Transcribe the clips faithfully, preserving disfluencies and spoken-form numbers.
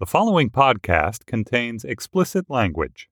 The following podcast contains explicit language.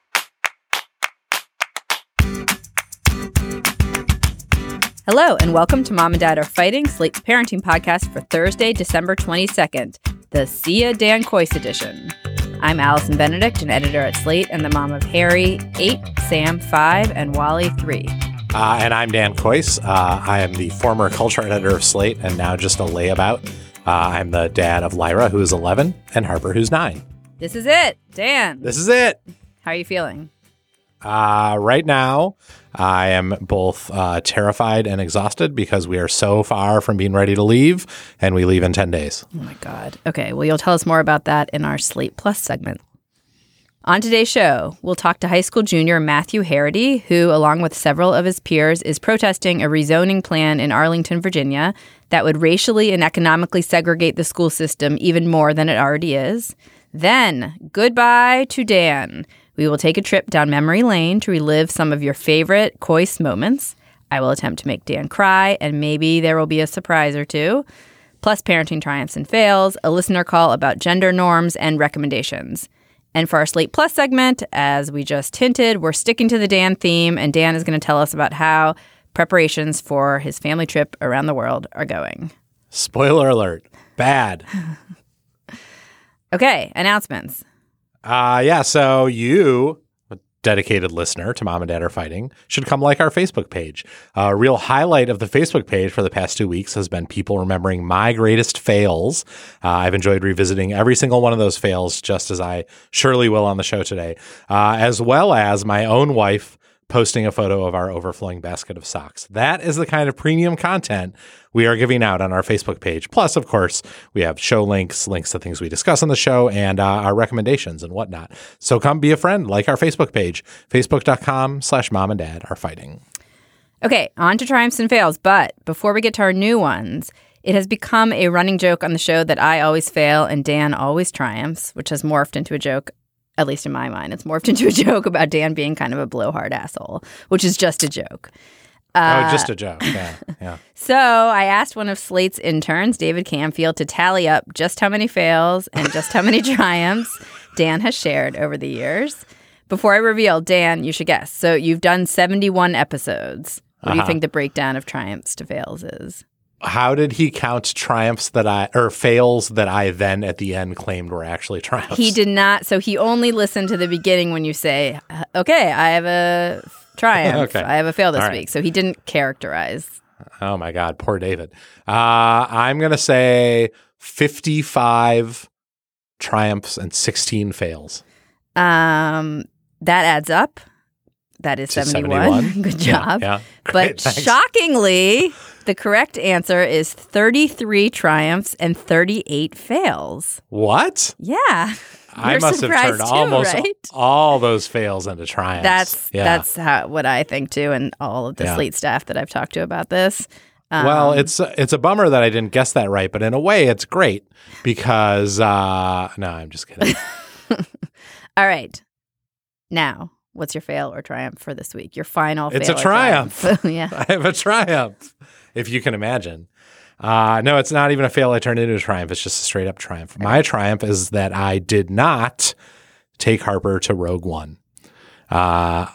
Hello, and welcome to Mom and Dad Are Fighting, Slate's parenting podcast for Thursday, December twenty-second, the See Ya Dan Kois edition. I'm Allison Benedict, an editor at Slate and the mom of Harry, eight, Sam, five, and Wally, three. Uh, and I'm Dan Kois. Uh, I am the former culture editor of Slate and now just a layabout. Uh, I'm the dad of Lyra, who is eleven, and Harper, who's nine. This is it, Dan. This is it. How are you feeling? Uh, right now, I am both uh, terrified and exhausted because we are so far from being ready to leave, and we leave in ten days. Oh, my God. Okay, well, you'll tell us more about that in our Slate Plus segment. On today's show, we'll talk to high school junior Matthew Harity, who, along with several of his peers, is protesting a rezoning plan in Arlington, Virginia, that would racially and economically segregate the school system even more than it already is. Then, goodbye to Dan. We will take a trip down memory lane to relive some of your favorite Kois moments. I will attempt to make Dan cry, and maybe there will be a surprise or two. Plus parenting triumphs and fails, a listener call about gender norms, and recommendations. And for our Slate Plus segment, as we just hinted, we're sticking to the Dan theme, and Dan is going to tell us about how preparations for his family trip around the world are going. Spoiler alert. Bad. Okay, announcements. Uh, yeah, so you, a dedicated listener to Mom and Dad Are Fighting, should come like our Facebook page. A real highlight of the Facebook page for the past two weeks has been people remembering my greatest fails. Uh, I've enjoyed revisiting every single one of those fails, just as I surely will on the show today, uh, as well as my own wife posting a photo of our overflowing basket of socks. That is the kind of premium content we are giving out on our Facebook page. Plus, of course, we have show links, links to things we discuss on the show, and uh, our recommendations and whatnot. So come be a friend, like our Facebook page, facebook.com slash mom and dad are fighting. Okay, on to triumphs and fails. But before we get to our new ones, it has become a running joke on the show that I always fail and Dan always triumphs, which has morphed into a joke. At least in my mind, it's morphed into a joke about Dan being kind of a blowhard asshole, which is just a joke. Uh, oh, just a joke. Yeah, yeah. So I asked one of Slate's interns, David Camfield, to tally up just how many fails and just how many triumphs Dan has shared over the years. Before I reveal, Dan, you should guess. So you've done seventy-one episodes. What uh-huh. do you think the breakdown of triumphs to fails is? How did he count triumphs that I, or fails that I then at the end claimed were actually triumphs? He did not. So he only listened to the beginning when you say, okay, I have a triumph. okay. I have a fail this All week. right. So he didn't characterize. Oh my God, poor David. Uh, I'm going to say fifty-five triumphs and sixteen fails. Um, that adds up. That is seventy-one. seventy-one. Good job. Yeah, yeah. But Thanks. shockingly, the correct answer is thirty-three triumphs and thirty-eight fails. What? Yeah. I You're must have turned surprised too, almost right? all those fails into triumphs. That's yeah. that's how, what I think too, and all of the Yeah. Slate staff that I've talked to about this. Um, Well, it's it's a bummer that I didn't guess that right, but in a way, it's great because uh, no, I'm just kidding. all right. Now, what's your fail or triumph for this week? Your final It's fail a or triumph. yeah. I have a triumph, if you can imagine. Uh, no, it's not even a fail I turned into a triumph. It's just a straight up triumph. My triumph is that I did not take Harper to Rogue One. Uh,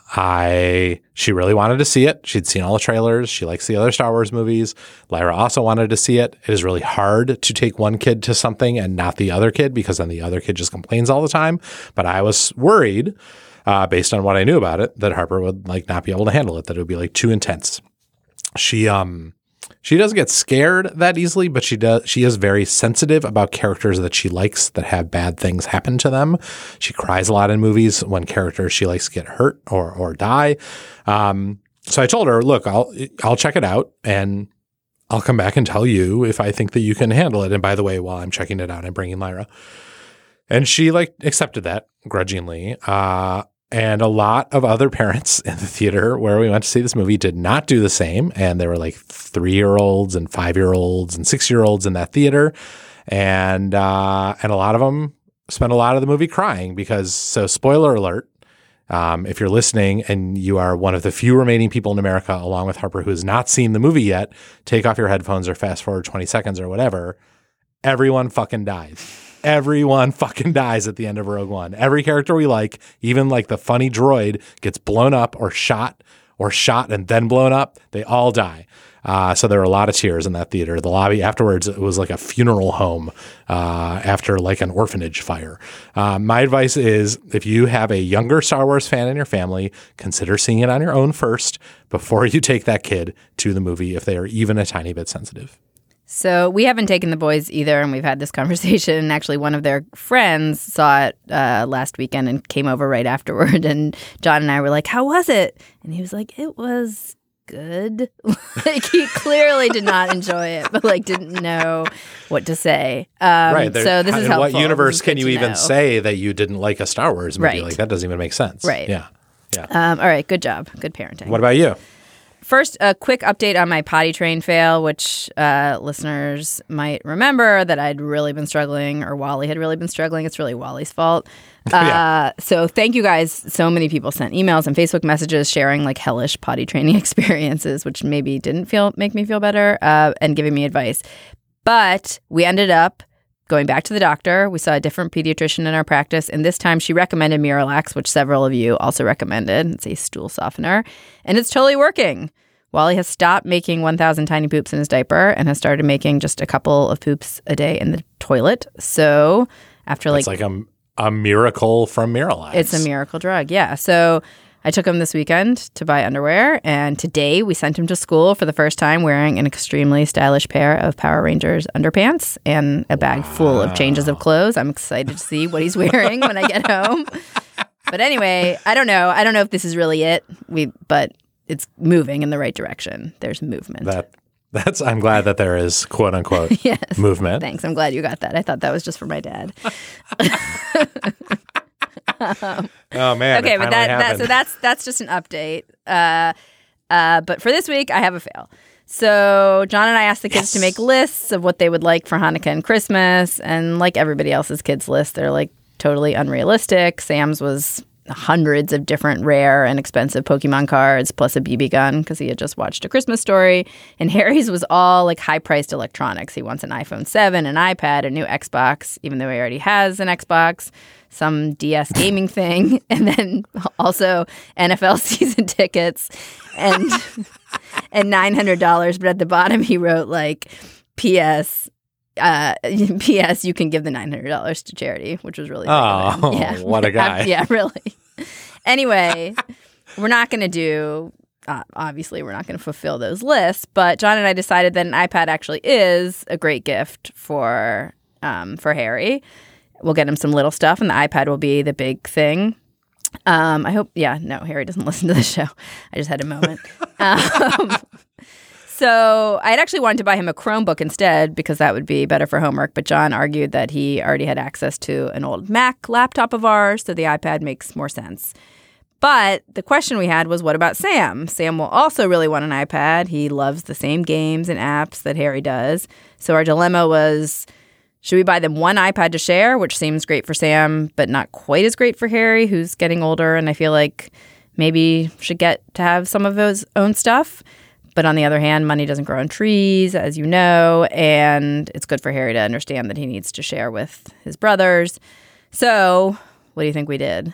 I she really wanted to see it. She'd seen all the trailers. She likes the other Star Wars movies. Lyra also wanted to see it. It is really hard to take one kid to something and not the other kid because then the other kid just complains all the time. But I was worried, uh, based on what I knew about it, that Harper would like not be able to handle it, that it would be like too intense. She um she doesn't get scared that easily, but she does she is very sensitive about characters that she likes that have bad things happen to them. She cries a lot in movies when characters she likes get hurt or or die. Um, so I told her, look, I'll I'll check it out and I'll come back and tell you if I think that you can handle it. And by the way, while I'm checking it out, I'm bringing Lyra. And she like accepted that grudgingly. Uh, and a lot of other parents in the theater where we went to see this movie did not do the same. And there were like three-year-olds and five-year-olds and six-year-olds in that theater. And uh, and a lot of them spent a lot of the movie crying because, so spoiler alert, um, if you're listening and you are one of the few remaining people in America, along with Harper, who has not seen the movie yet, take off your headphones or fast forward twenty seconds or whatever. Everyone fucking dies. Everyone fucking dies at the end of Rogue One. Every character we like, even like the funny droid, gets blown up or shot or shot and then blown up. They all die. Uh, so there were a lot of tears in that theater. The lobby afterwards, it was like a funeral home uh, after like an orphanage fire. Uh, my advice is if you have a younger Star Wars fan in your family, consider seeing it on your own first before you take that kid to the movie if they are even a tiny bit sensitive. So we haven't taken the boys either, and we've had this conversation. And actually, one of their friends saw it uh, last weekend and came over right afterward. And John and I were like, "How was it?" And he was like, "It was good." Like he clearly did not enjoy it, but like didn't know what to say. Um, right. So this is in helpful. what universe can you to even know. say that you didn't like a Star Wars movie? Right. Like that doesn't even make sense. Right. Yeah. Yeah. Um, all right. Good job. Good parenting. What about you? First, a quick update on my potty train fail, which uh, listeners might remember that I'd really been struggling, or Wally had really been struggling. It's really Wally's fault. Uh, Yeah. So thank you guys. So many people sent emails and Facebook messages sharing like hellish potty training experiences, which maybe didn't feel make me feel better, uh, and giving me advice. But we ended up going back to the doctor. We saw a different pediatrician in our practice, and this time she recommended Miralax, which several of you also recommended. It's a stool softener, and it's totally working. Wally has stopped making one thousand tiny poops in his diaper and has started making just a couple of poops a day in the toilet. So after like... It's like a, a miracle from Miralax. It's a miracle drug, yeah. So I took him this weekend to buy underwear, and today we sent him to school for the first time wearing an extremely stylish pair of Power Rangers underpants and a bag wow. full of changes of clothes. I'm excited to see what he's wearing when I get home. But anyway, I don't know. I don't know if this is really it. We, but it's moving in the right direction. There's movement. That that's. I'm glad that there is quote unquote yes. movement. Thanks. I'm glad you got that. I thought that was just for my dad. um, oh man. Okay, but that, that so that's that's just an update. Uh, uh, but for this week, I have a fail. So John and I asked the kids yes. to make lists of what they would like for Hanukkah and Christmas, and like everybody else's kids' lists, they're like totally unrealistic. Sam's was hundreds of different rare and expensive Pokemon cards plus a B B gun because he had just watched A Christmas Story. And Harry's was all like high-priced electronics. He wants an iPhone seven, an iPad, a new Xbox, even though he already has an Xbox, some D S gaming thing, and then also N F L season tickets and and nine hundred dollars. But at the bottom he wrote like, P S Uh, P S You can give the nine hundred dollars to charity, which was really oh, yeah. what a guy. Yeah, really. Anyway, we're not going to do, uh, obviously, we're not going to fulfill those lists, but John and I decided that an iPad actually is a great gift for um, for Harry. We'll get him some little stuff, and the iPad will be the big thing. Um, I hope, yeah, no, Harry doesn't listen to the show. I just had a moment. um, So I had actually wanted to buy him a Chromebook instead because that would be better for homework. But John argued that he already had access to an old Mac laptop of ours, so the iPad makes more sense. But the question we had was, what about Sam? Sam will also really want an iPad. He loves the same games and apps that Harry does. So our dilemma was, should we buy them one iPad to share, which seems great for Sam, but not quite as great for Harry, who's getting older, and I feel like maybe should get to have some of his own stuff. But on the other hand, money doesn't grow on trees, as you know, and it's good for Harry to understand that he needs to share with his brothers. So what do you think we did?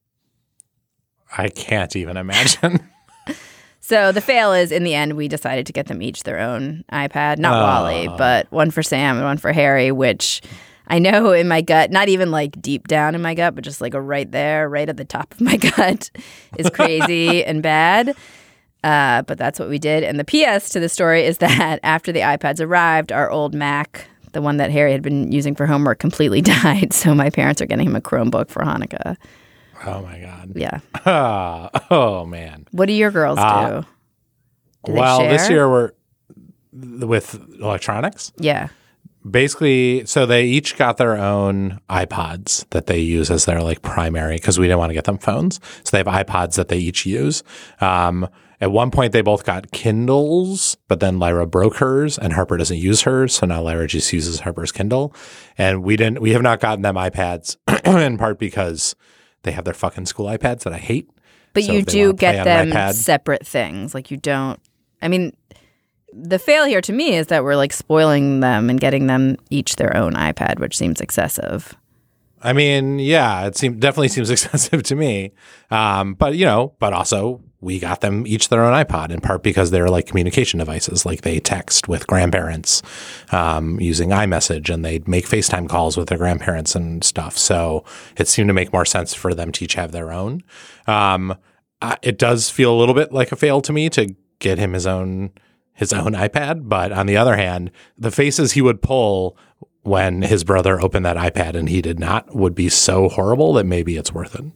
I can't even imagine. So the fail is, in the end, we decided to get them each their own iPad. Not uh. Wally, but one for Sam and one for Harry, which I know in my gut, not even like deep down in my gut, but just like a right there, right at the top of my gut is crazy and bad. Uh, but that's what we did. And the P S to the story is that after the iPads arrived, our old Mac, the one that Harry had been using for homework, completely died. So my parents are getting him a Chromebook for Hanukkah. Oh, my God. Yeah. Uh, oh, man. What do your girls uh, do? do well, share? this year we're with electronics. Yeah. Basically, so they each got their own iPods that they use as their like primary because we didn't want to get them phones. So they have iPods that they each use. Um, At one point, they both got Kindles, but then Lyra broke hers, and Harper doesn't use hers, so now Lyra just uses Harper's Kindle. And we didn't, we have not gotten them iPads, in part because they have their fucking school iPads that I hate. But so you do get them iPad, separate things, like you don't. I mean, The fail here to me is that we're like spoiling them and getting them each their own iPad, which seems excessive. I mean, yeah, it seems definitely seems excessive to me. Um, but, you know, but also we got them each their own iPod, in part because they're like communication devices, like they text with grandparents um, using iMessage, and they make FaceTime calls with their grandparents and stuff. So it seemed to make more sense for them to each have their own. Um, uh, it does feel a little bit like a fail to me to get him his own his own iPad. But on the other hand, the faces he would pull when his brother opened that iPad and he did not would be so horrible that maybe it's worth it.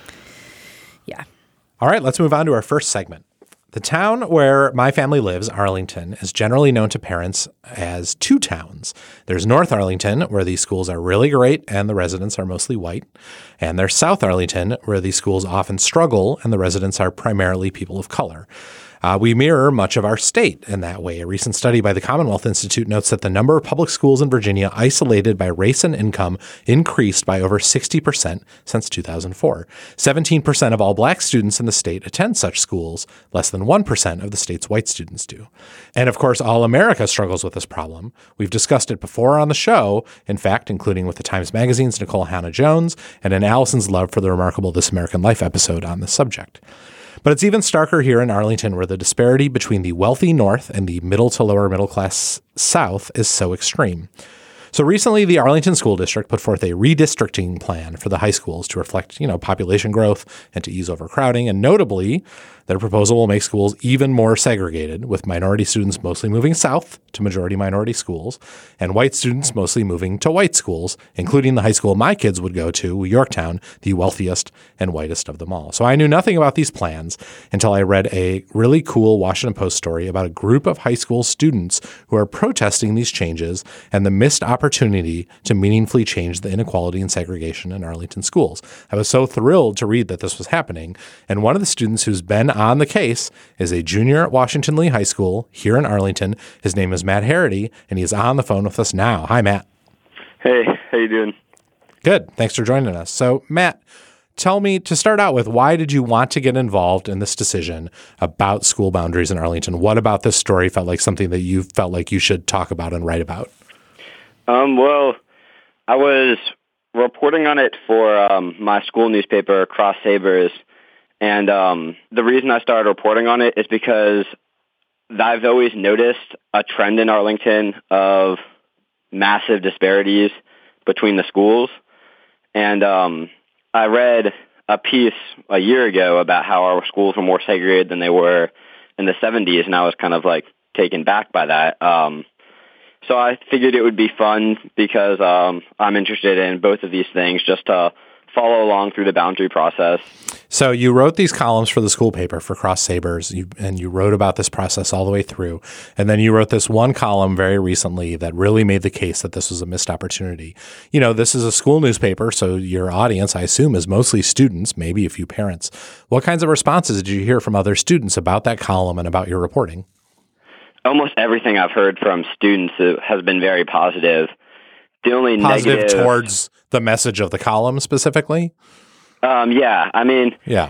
Yeah. All right, let's move on to our first segment. The town where my family lives, Arlington, is generally known to parents as two towns. There's North Arlington, where these schools are really great and the residents are mostly white. And there's South Arlington, where these schools often struggle and the residents are primarily people of color. Uh, we mirror much of our state in that way. A recent study by the Commonwealth Institute notes that the number of public schools in Virginia isolated by race and income increased by over sixty percent since two thousand four. seventeen percent of all black students in the state attend such schools. Less than one percent of the state's white students do. And of course, all America struggles with this problem. We've discussed it before on the show, in fact, including with the Times Magazine's Nicole Hannah-Jones and in Allison's Love for the Remarkable This American Life episode on this subject. But it's even starker here in Arlington, where the disparity between the wealthy North and the middle to lower middle class South is so extreme. So recently, the Arlington School District put forth a redistricting plan for the high schools to reflect, you know, population growth and to ease overcrowding. And notably, their proposal will make schools even more segregated, with minority students mostly moving south to majority minority schools and white students mostly moving to white schools, including the high school my kids would go to, Yorktown, the wealthiest and whitest of them all. So I knew nothing about these plans until I read a really cool Washington Post story about a group of high school students who are protesting these changes and the missed opportunity to meaningfully change the inequality and segregation in Arlington schools. I was so thrilled to read that this was happening. And one of the students who's been on the case is a junior at Washington Lee High School here in Arlington. His name is Matt Harity, and he is on the phone with us now. Hi, Matt. Hey, how you doing? Good. Thanks for joining us. So, Matt, tell me, to start out with, why did you want to get involved in this decision about school boundaries in Arlington? What about this story felt like something that you felt like you should talk about and write about? Um, well, I was reporting on it for um, my school newspaper, Cross Sabers, and um, the reason I started reporting on it is because I've always noticed a trend in Arlington of massive disparities between the schools, and um, I read a piece a year ago about how our schools were more segregated than they were in the seventies, and I was kind of like taken back by that. Um, So I figured it would be fun because um, I'm interested in both of these things, just to follow along through the boundary process. So you wrote these columns for the school paper for Cross Sabers, you, and you wrote about this process all the way through. And then you wrote this one column very recently that really made the case that this was a missed opportunity. You know, this is a school newspaper, so your audience, I assume, is mostly students, maybe a few parents. What kinds of responses did you hear from other students about that column and about your reporting? Almost everything I've heard from students has been very positive. The only positive negative towards the message of the column specifically? Um, yeah, I mean, yeah,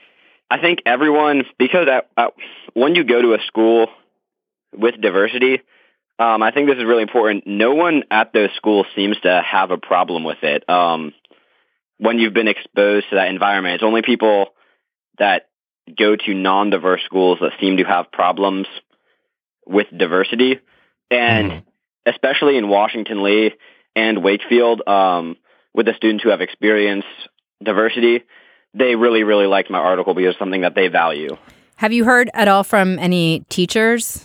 I think everyone, because at, at, when you go to a school with diversity, um, I think this is really important. No one at those schools seems to have a problem with it. Um, when you've been exposed to that environment, it's only people that go to non-diverse schools that seem to have problems with diversity. And mm-hmm. especially in Washington Lee and Wakefield, um, with the students who have experienced diversity, they really, really liked my article because it's something that they value. Have you heard at all from any teachers?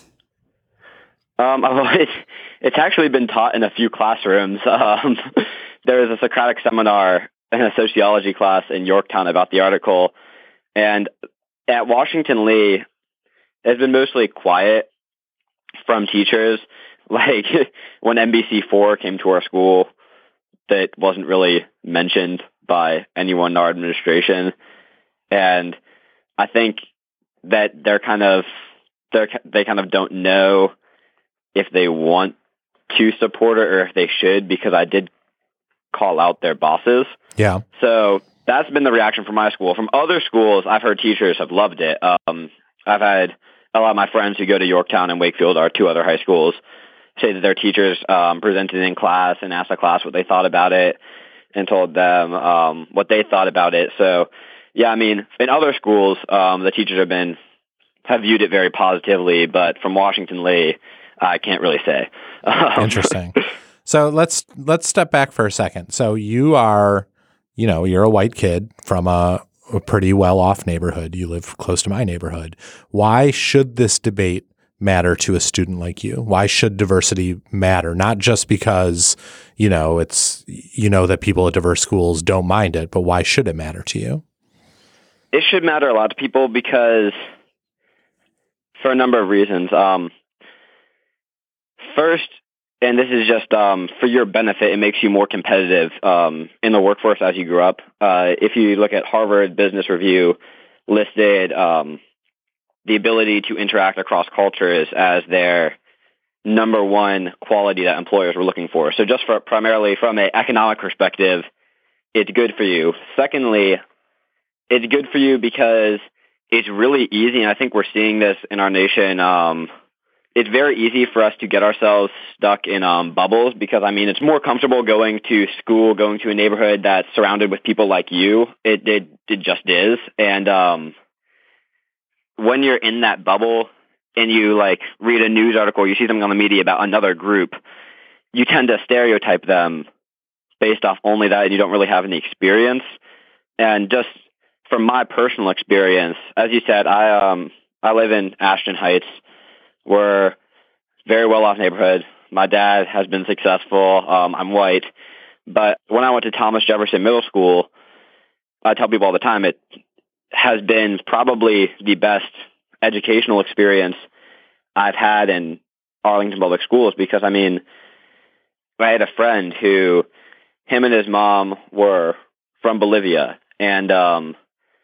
Um, it's, it's actually been taught in a few classrooms. Um, there was a Socratic seminar in a sociology class in Yorktown about the article. And at Washington Lee, it's been mostly quiet from teachers. Like when N B C four came to our school, that wasn't really mentioned by anyone in our administration. And I think that they're kind of, they're, they kind of don't know if they want to support it or if they should, because I did call out their bosses. Yeah. So that's been the reaction from my school. From other schools, I've heard teachers have loved it. Um, I've had a lot of my friends who go to Yorktown and Wakefield, our two other high schools, say that their teachers um, presented in class and asked the class what they thought about it and told them um, what they thought about it. So, yeah, I mean, in other schools, um, the teachers have been have viewed it very positively, but from Washington Lee, I can't really say. Um, Interesting. So let's let's step back for a second. So you are, you know, you're a white kid from a, a pretty well-off neighborhood. You live close to my neighborhood. Why should this debate matter to a student like you? Why should diversity matter? Not just because, you know, it's, you know, that people at diverse schools don't mind it, but why should it matter to you? It should matter a lot to people because for a number of reasons. Um, first, and this is just um, for your benefit, it makes you more competitive um, in the workforce as you grow up. Uh, if you look at Harvard Business Review listed um, the ability to interact across cultures as their number one quality that employers were looking for. So just for primarily from an economic perspective, it's good for you. Secondly, it's good for you because it's really easy, and I think we're seeing this in our nation. Um, it's very easy for us to get ourselves stuck in um, bubbles because, I mean, it's more comfortable going to school, going to a neighborhood that's surrounded with people like you. It, it, it just is. And um, when you're in that bubble and you, like, read a news article, you see something on the media about another group, you tend to stereotype them based off only that, and you don't really have any experience. And just from my personal experience, as you said, I um I live in Ashton Heights. We're a very well-off neighborhood. My dad has been successful. Um, I'm white. But when I went to Thomas Jefferson Middle School, I tell people all the time, it has been probably the best educational experience I've had in Arlington Public Schools because, I mean, I had a friend who, him and his mom were from Bolivia, and um,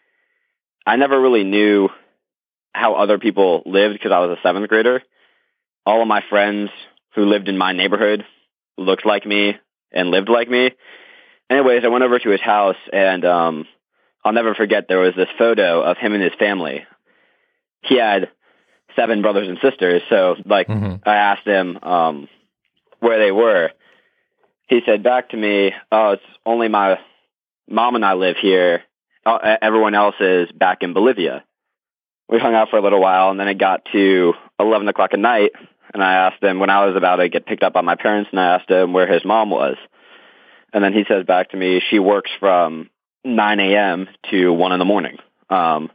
I never really knew how other people lived because I was a seventh grader. All of my friends who lived in my neighborhood looked like me and lived like me. Anyways, I went over to his house, and um, I'll never forget there was this photo of him and his family. He had seven brothers and sisters, so like mm-hmm. I asked him um, where they were. He said back to me, "Oh, it's only my mom and I live here. Everyone else is back in Bolivia." We hung out for a little while, and then it got to eleven o'clock at night, and I asked him, when I was about to get picked up by my parents, and I asked him where his mom was. And then he says back to me, she works from nine a.m. to one in the morning. Um,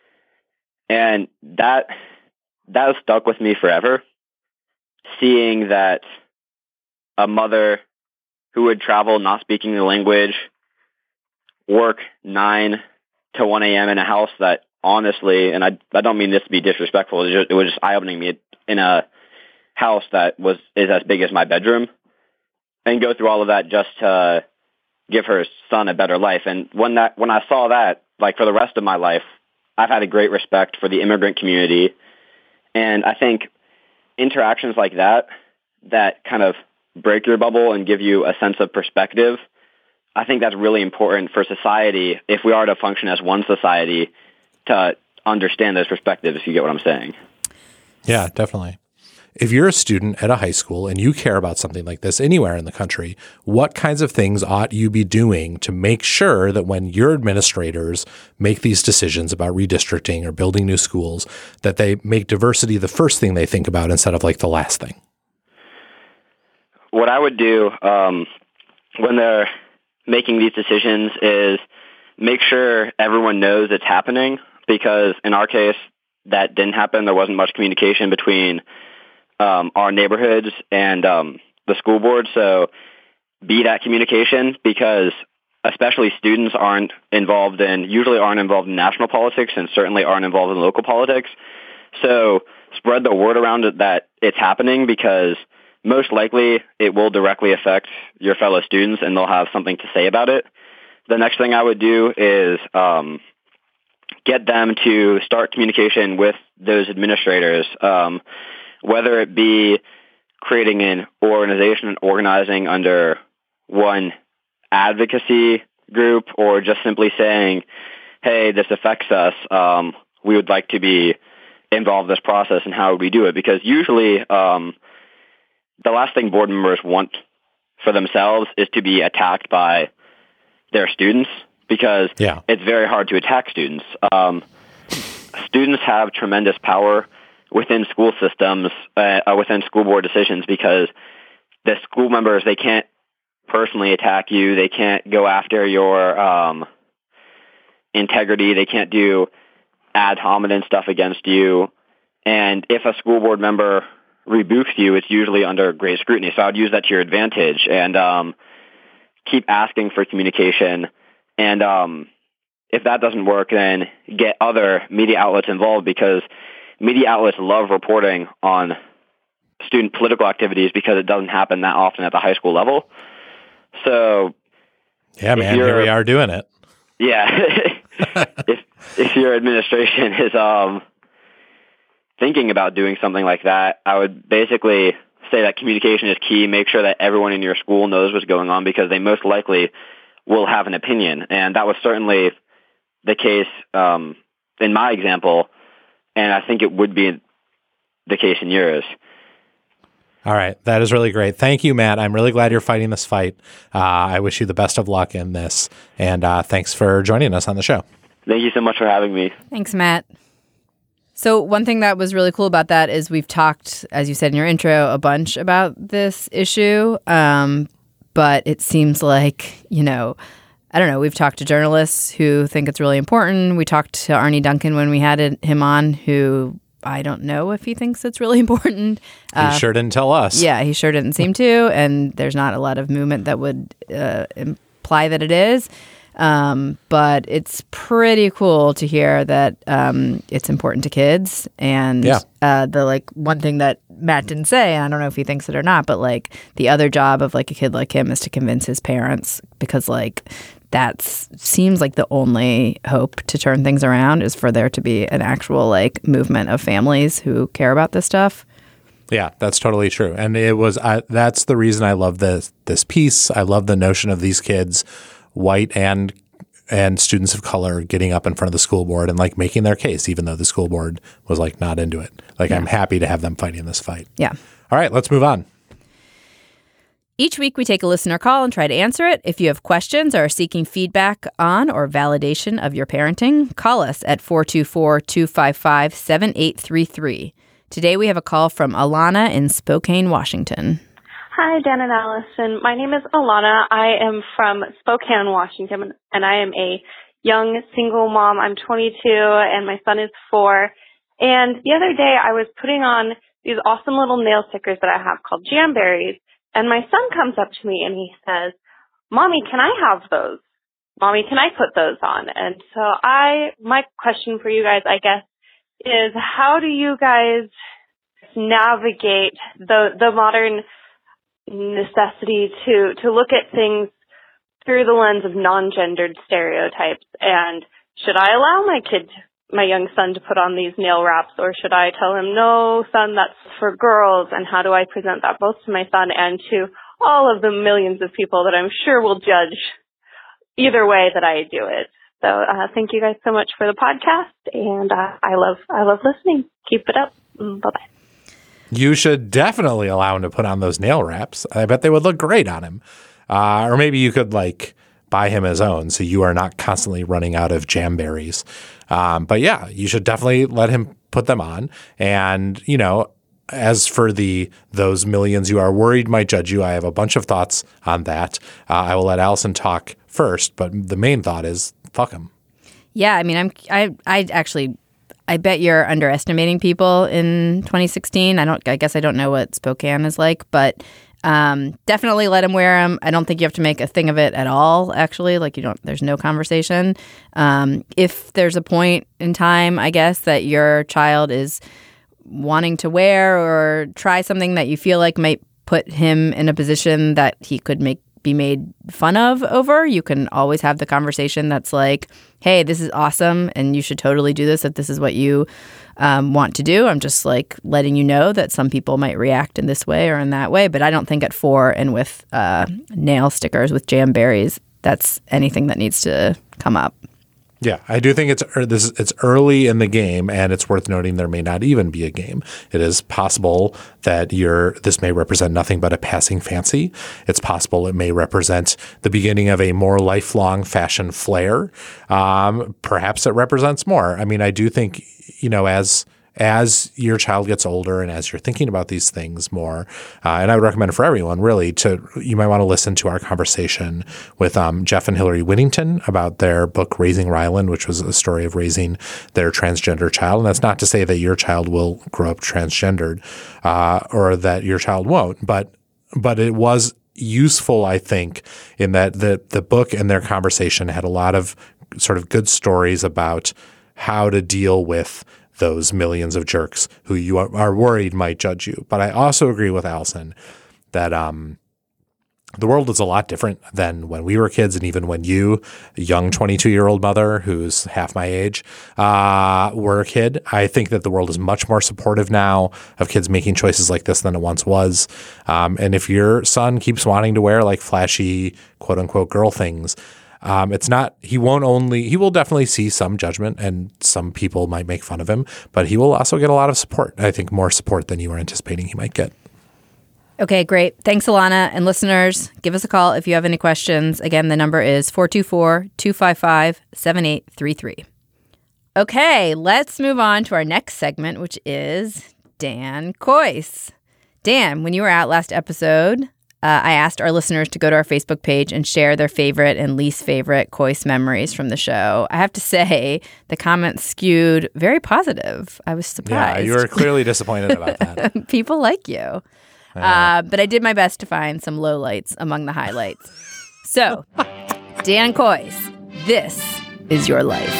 and that that has stuck with me forever, seeing that a mother who would travel not speaking the language, work nine to one a.m. in a house that honestly, and I I don't mean this to be disrespectful, it was just, it was just eye-opening me in a house that was is as big as my bedroom, and go through all of that just to give her son a better life. And when that when I saw that, like for the rest of my life, I've had a great respect for the immigrant community. And I think interactions like that, that kind of break your bubble and give you a sense of perspective, I think that's really important for society, if we are to function as one society, to understand those perspectives, if you get what I'm saying. Yeah, definitely. If you're a student at a high school and you care about something like this anywhere in the country, what kinds of things ought you be doing to make sure that when your administrators make these decisions about redistricting or building new schools, that they make diversity the first thing they think about instead of like the last thing? What I would do um, when they're making these decisions is make sure everyone knows it's happening, because in our case, that didn't happen. There wasn't much communication between um, our neighborhoods and um, the school board. So be that communication, because especially students aren't involved in, usually aren't involved in national politics, and certainly aren't involved in local politics. So spread the word around it that it's happening, because most likely it will directly affect your fellow students and they'll have something to say about it. The next thing I would do is um, get them to start communication with those administrators, um, whether it be creating an organization and organizing under one advocacy group, or just simply saying, hey, this affects us. Um, we would like to be involve this process and how would we do it? Because usually um, the last thing board members want for themselves is to be attacked by their students, because yeah. it's very hard to attack students. Um, students have tremendous power within school systems, uh, within school board decisions, because the school members, they can't personally attack you. They can't go after your um, integrity. They can't do ad hominem stuff against you. And if a school board member rebukes you, it's usually under great scrutiny. So I would use that to your advantage and um, keep asking for communication. And um, if that doesn't work, then get other media outlets involved, because media outlets love reporting on student political activities because it doesn't happen that often at the high school level. So, yeah, man, here we are doing it. Yeah. if if your administration is um, thinking about doing something like that, I would basically say that communication is key. Make sure that everyone in your school knows what's going on, because they most likely will have an opinion. And that was certainly the case um, in my example, and I think it would be the case in yours. All right. That is really great. Thank you, Matt. I'm really glad you're fighting this fight. Uh, I wish you the best of luck in this. And uh, thanks for joining us on the show. Thank you so much for having me. Thanks, Matt. So one thing that was really cool about that is we've talked, as you said in your intro, a bunch about this issue. Um, but it seems like, you know, I don't know, we've talked to journalists who think it's really important. We talked to Arnie Duncan when we had it, him on, who I don't know if he thinks it's really important. He uh, sure didn't tell us. Yeah, he sure didn't seem to. And there's not a lot of movement that would uh, imply that it is. Um, but it's pretty cool to hear that um, it's important to kids. And yeah. uh, the like one thing that Matt didn't say, and I don't know if he thinks it or not, but like the other job of like a kid like him is to convince his parents, because like that seems like the only hope to turn things around is for there to be an actual like movement of families who care about this stuff. Yeah, that's totally true. And it was I, that's the reason I love this this piece. I love the notion of these kids, white and and students of color, getting up in front of the school board and like making their case, even though the school board was like not into it. Like yeah. I'm happy to have them fighting this fight. Yeah. All right, let's move on. Each week, we take a listener call and try to answer it. If you have questions or are seeking feedback on or validation of your parenting, call us at four two four, two five five, seven eight three three. Today, we have a call from Alana in Spokane, Washington. Hi, Dan and Allison. My name is Alana. I am from Spokane, Washington, and I am a young single mom. I'm twenty-two, and my son is four. And the other day, I was putting on these awesome little nail stickers that I have called Jamberries. And my son comes up to me and he says, Mommy, can I have those? Mommy, can I put those on? And so I, my question for you guys, I guess, is how do you guys navigate the, the modern necessity to, to look at things through the lens of non-gendered stereotypes? And should I allow my kid, my young son, to put on these nail wraps, or should I tell him, no, son, that's for girls? And how do I present that both to my son and to all of the millions of people that I'm sure will judge either way that I do it? So uh, thank you guys so much for the podcast, and uh, I love I love listening. Keep it up. Bye-bye. You should definitely allow him to put on those nail wraps. I bet they would look great on him. Uh, or maybe you could like buy him his own, so you are not constantly running out of Jamberries. Um, but yeah, you should definitely let him put them on. And, you know, as for the those millions you are worried might judge you, I have a bunch of thoughts on that. Uh, I will let Allison talk first, but the main thought is fuck him. Yeah, I mean, I'm I I actually I bet you're underestimating people in twenty sixteen. I don't. I guess I don't know what Spokane is like, but um, definitely let him wear them. I don't think you have to make a thing of it at all. Actually, like you don't. There's no conversation. Um, if there's a point in time, I guess, that your child is wanting to wear or try something that you feel like might put him in a position that he could make be made fun of over, you can always have the conversation that's like, hey, this is awesome and you should totally do this if this is what you um, want to do. I'm just like letting you know that some people might react in this way or in that way, but I don't think at four and with uh, nail stickers with Jamberries, that's anything that needs to come up. Yeah, I do think it's this. It's early in the game, and it's worth noting there may not even be a game. It is possible that you're. This may represent nothing but a passing fancy. It's possible it may represent the beginning of a more lifelong fashion flair. Um, perhaps it represents more. I mean, I do think, you know, as as your child gets older and as you're thinking about these things more, uh, and I would recommend for everyone really to, you might want to listen to our conversation with um, Jeff and Hillary Whittington about their book Raising Ryland, which was a story of raising their transgender child. And that's not to say that your child will grow up transgendered uh, or that your child won't, but but it was useful, I think, in that the the book and their conversation had a lot of sort of good stories about how to deal with those millions of jerks who you are worried might judge you. But I also agree with Allison that um, the world is a lot different than when we were kids, and even when you, a young twenty-two-year-old mother who's half my age, uh, were a kid. I think that the world is much more supportive now of kids making choices like this than it once was. Um, and if your son keeps wanting to wear like flashy, quote-unquote, girl things, Um, it's not, he won't only, he will definitely see some judgment and some people might make fun of him, but he will also get a lot of support. I think more support than you were anticipating he might get. Okay, great. Thanks, Alana. And listeners, give us a call if you have any questions. Again, the number is four two four, two five five, seven eight three three. Okay, let's move on to our next segment, which is Dan Kois. Dan, when you were out last episode, Uh, I asked our listeners to go to our Facebook page and share their favorite and least favorite Kois memories from the show. I have to say, the comments skewed very positive. I was surprised. Yeah, you were clearly disappointed about that. People like you. Uh, but I did my best to find some lowlights among the highlights. So, Dan Kois, this is your life.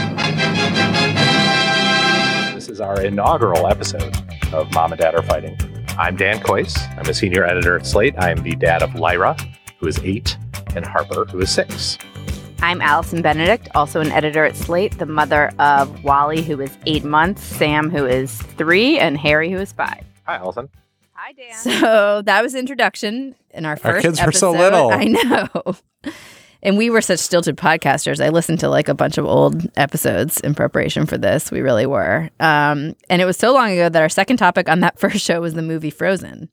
This is our inaugural episode of Mom and Dad Are Fighting. I'm Dan Kois. I'm a senior editor at Slate. I am the dad of Lyra, who is eight, and Harper, who is six. I'm Allison Benedict, also an editor at Slate, the mother of Wally, who is eight months, Sam, who is three, and Harry, who is five. Hi, Allison. Hi, Dan. So that was introduction in our first Our kids episode. were so little. I know. And we were such stilted podcasters. I listened to like a bunch of old episodes in preparation for this. We really were. Um, and it was so long ago that our second topic on that first show was the movie Frozen.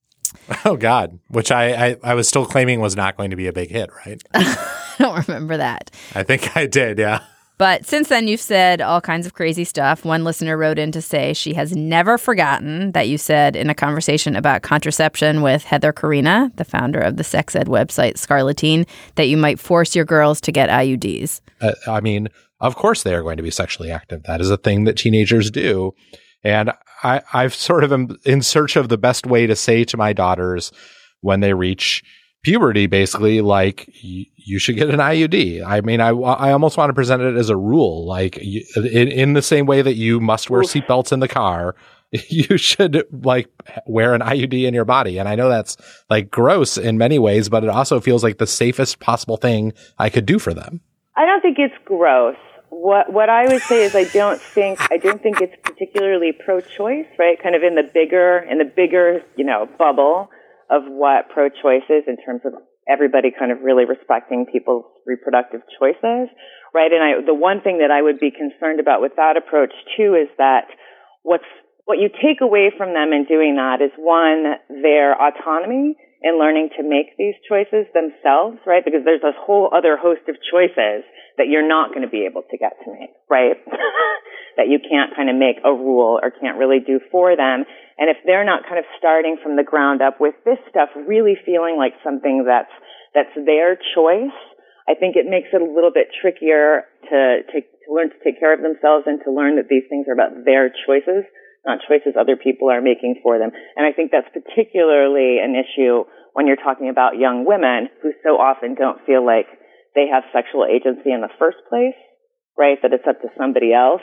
Oh, God. Which I, I, I was still claiming was not going to be a big hit, right? I don't remember that. I think I did, yeah. But since then, you've said all kinds of crazy stuff. One listener wrote in to say she has never forgotten that you said in a conversation about contraception with Heather Karina, the founder of the sex ed website Scarleteen, that you might force your girls to get I U Ds. Uh, I mean, of course they are going to be sexually active. That is a thing that teenagers do. And I, I've sort of am in search of the best way to say to my daughters when they reach puberty, basically, like, y- you should get an I U D. I mean, I, I almost want to present it as a rule, like y- in, in the same way that you must wear seatbelts in the car, you should like wear an I U D in your body. And I know that's like gross in many ways, but it also feels like the safest possible thing I could do for them. I don't think it's gross. What what I would say is I don't think I don't think it's particularly pro-choice, right? Kind of in the bigger in the bigger, you know, bubble of what pro-choice is in terms of everybody kind of really respecting people's reproductive choices, right? And I, the one thing that I would be concerned about with that approach too is that what's, what you take away from them in doing that is one, their autonomy in learning to make these choices themselves, right? Because there's a whole other host of choices that you're not going to be able to get to make, right? That you can't kind of make a rule or can't really do for them. And if they're not kind of starting from the ground up with this stuff really feeling like something that's that's their choice, I think it makes it a little bit trickier to, to, to learn to take care of themselves and to learn that these things are about their choices, not choices other people are making for them. And I think that's particularly an issue when you're talking about young women who so often don't feel like they have sexual agency in the first place, right? That it's up to somebody else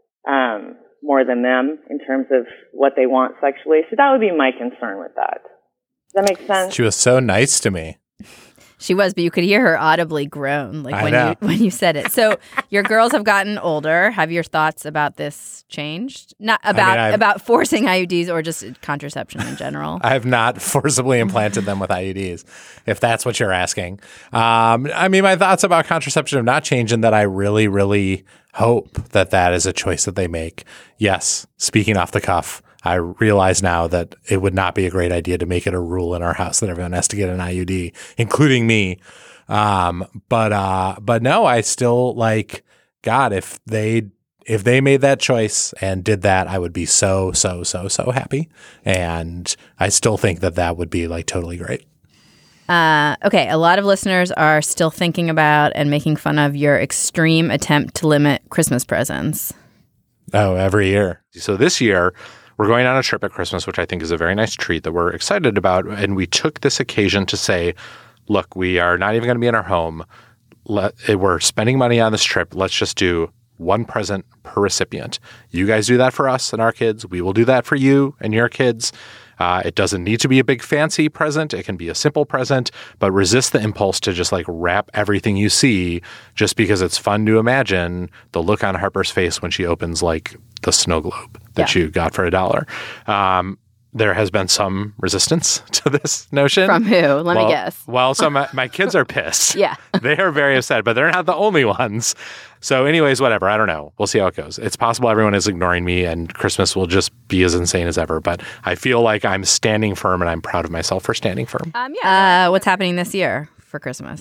um, more than them in terms of what they want sexually. So that would be my concern with that. Does that make sense? She was so nice to me. She was, but you could hear her audibly groan like I when know. you when you said it. So your girls have gotten older. Have your thoughts about this changed? Not about I've- about forcing I U Ds or just contraception in general. I have not forcibly implanted them with I U Ds, if that's what you're asking. Um, I mean, my thoughts about contraception have not changed in that I really, really hope that that is a choice that they make. Yes, speaking off the cuff, I realize now that it would not be a great idea to make it a rule in our house that everyone has to get an I U D, including me. Um, but uh, but no, I still like, God, if they if they made that choice and did that, I would be so, so, so, so happy. And I still think that that would be like totally great. Uh, okay, a lot of listeners are still thinking about and making fun of your extreme attempt to limit Christmas presents. Oh, every year. So this year, we're going on a trip at Christmas, which I think is a very nice treat that we're excited about. And we took this occasion to say, look, we are not even going to be in our home. Let, we're spending money on this trip. Let's just do one present per recipient. You guys do that for us and our kids. We will do that for you and your kids. Uh, it doesn't need to be a big fancy present. It can be a simple present, but resist the impulse to just like wrap everything you see just because it's fun to imagine the look on Harper's face when she opens like the snow globe that Yeah. you got for a dollar. Um, there has been some resistance to this notion. From who? Let well, me guess. Well, so my, my kids are pissed. Yeah. They are very upset, but they're not the only ones. So anyways, whatever. I don't know. We'll see how it goes. It's possible everyone is ignoring me and Christmas will just be as insane as ever. But I feel like I'm standing firm and I'm proud of myself for standing firm. Um, yeah. Uh, what's happening this year for Christmas?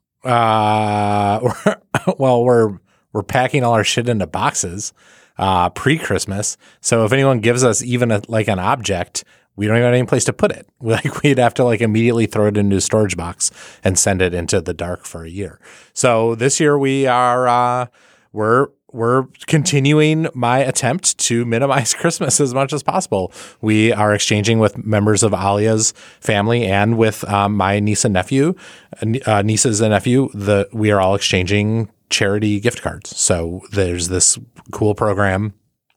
Uh, we're, well, we're we're packing all our shit into boxes uh, pre-Christmas. So if anyone gives us even a, like an object, we don't even have any place to put it. Like we'd have to like immediately throw it into a storage box and send it into the dark for a year. So this year we are uh, we're we're continuing my attempt to minimize Christmas as much as possible. We are exchanging with members of Alia's family and with um, my niece and nephew, uh, nieces and nephew. The we are all exchanging charity gift cards. So there's this cool program.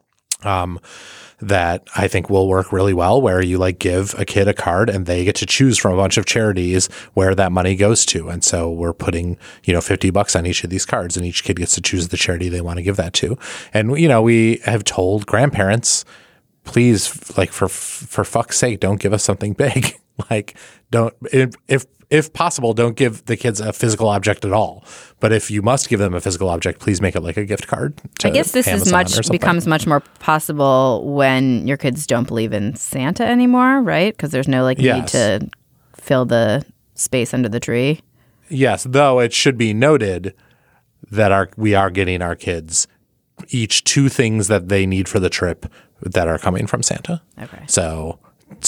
Um, that I think will work really well where you like give a kid a card and they get to choose from a bunch of charities where that money goes to. And so we're putting, you know, fifty bucks on each of these cards and each kid gets to choose the charity they want to give that to. And, you know, we have told grandparents, please, like for, for fuck's sake, don't give us something big. Like don't, if, if, if possible, don't give the kids a physical object at all. But if you must give them a physical object, please make it like a gift card. I guess this Amazon is much becomes much more possible when your kids don't believe in Santa anymore, right? Because there's no like need Yes. to fill the space under the tree. Yes, though it should be noted that our we are getting our kids each two things that they need for the trip that are coming from Santa. Okay. So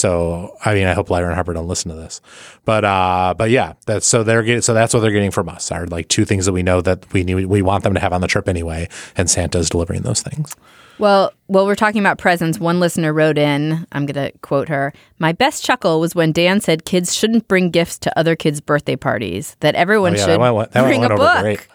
so I mean I hope Lyra and Harper don't listen to this. But uh but yeah, that's so they're getting so that's what they're getting from us. Are like two things that we know that we need we want them to have on the trip anyway, and Santa's delivering those things. Well, while we're talking about presents, one listener wrote in, I'm going to quote her, "My best chuckle was when Dan said kids shouldn't bring gifts to other kids' birthday parties, that everyone Oh, yeah, should that went- that bring went a over book. great.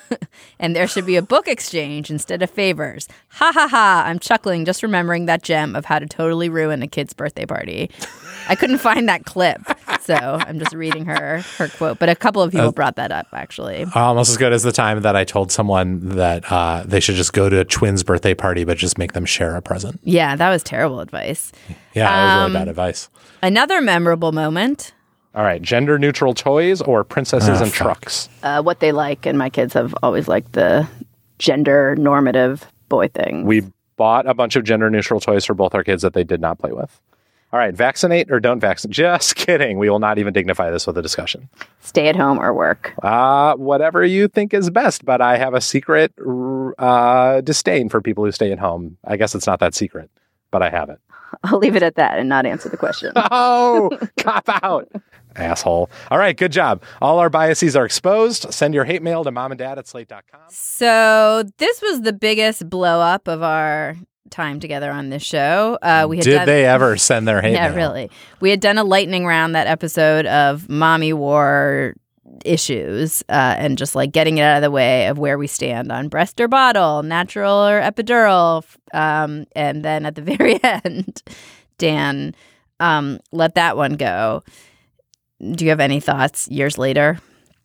And there should be a book exchange instead of favors. Ha ha ha, I'm chuckling just remembering that gem of how to totally ruin a kid's birthday party." I couldn't find that clip, so I'm just reading her her quote. But a couple of people Uh, brought that up, actually. Almost as good as the time that I told someone that uh, they should just go to a twin's birthday party, but just make them share a present. Yeah, that was terrible advice. Yeah, that was Um, really bad advice. Another memorable moment, All right, gender neutral toys or princesses Ah, and trucks? uh, what they like, and my kids have always liked the gender normative boy thing. We bought a bunch of gender neutral toys for both our kids that they did not play with. All right, vaccinate or don't vaccinate? Just kidding. We will not even dignify this with a discussion. Stay at home or work. Uh, whatever you think is best, but I have a secret uh, disdain for people who stay at home. I guess it's not that secret, but I have it. I'll leave it at that and not answer the question. Oh, cop out. Asshole. All right, good job. All our biases are exposed. Send your hate mail to mom and dad at slate dot com. So this was the biggest blow up of our time together on this show. Uh, we had Did done, they ever send their hate Yeah, mail? really. We had done a lightning round that episode of mommy war issues uh, and just like getting it out of the way of where we stand on breast or bottle, natural or epidural. Um, and then at the very end, Dan um, let that one go. do you have any thoughts years later?